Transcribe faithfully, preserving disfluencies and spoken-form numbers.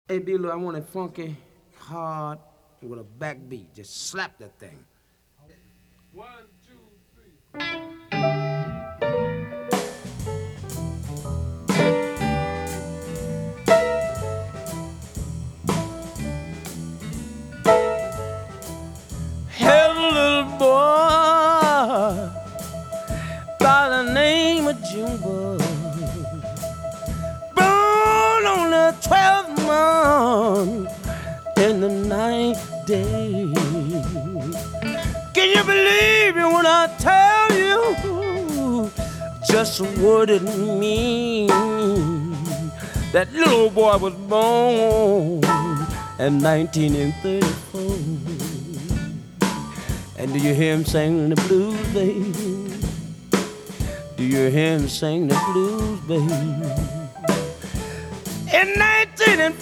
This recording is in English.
Hey, D-Lo, I want it funky, hard, with a backbeat. Just slap that thing. One, two, three. Had a little boy by the name of Jumbo, born on the twelfth month in the ninth day. Can you believe it when I tell you just what it means? That little boy was born in nineteen thirty-four. And do you hear him sing the blues, baby? Do you hear him sing the blues, baby? In nineteen